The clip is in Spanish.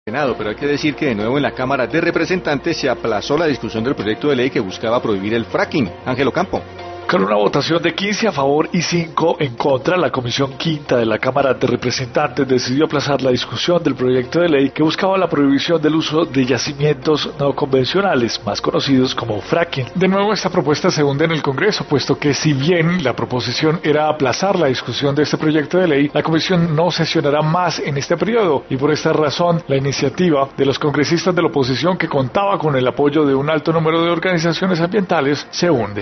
Senado, pero hay que decir que de nuevo en la Cámara de Representantes se aplazó la discusión del proyecto de ley que buscaba prohibir el fracking. Ángelo Campo. Con una votación de 15 a favor y 5 en contra, la Comisión Quinta de la Cámara de Representantes decidió aplazar la discusión del proyecto de ley que buscaba la prohibición del uso de yacimientos no convencionales, más conocidos como fracking. De nuevo, esta propuesta se hunde en el Congreso, puesto que si bien la proposición era aplazar la discusión de este proyecto de ley, la Comisión no sesionará más en este periodo y por esta razón la iniciativa de los congresistas de la oposición, que contaba con el apoyo de un alto número de organizaciones ambientales, se hunde.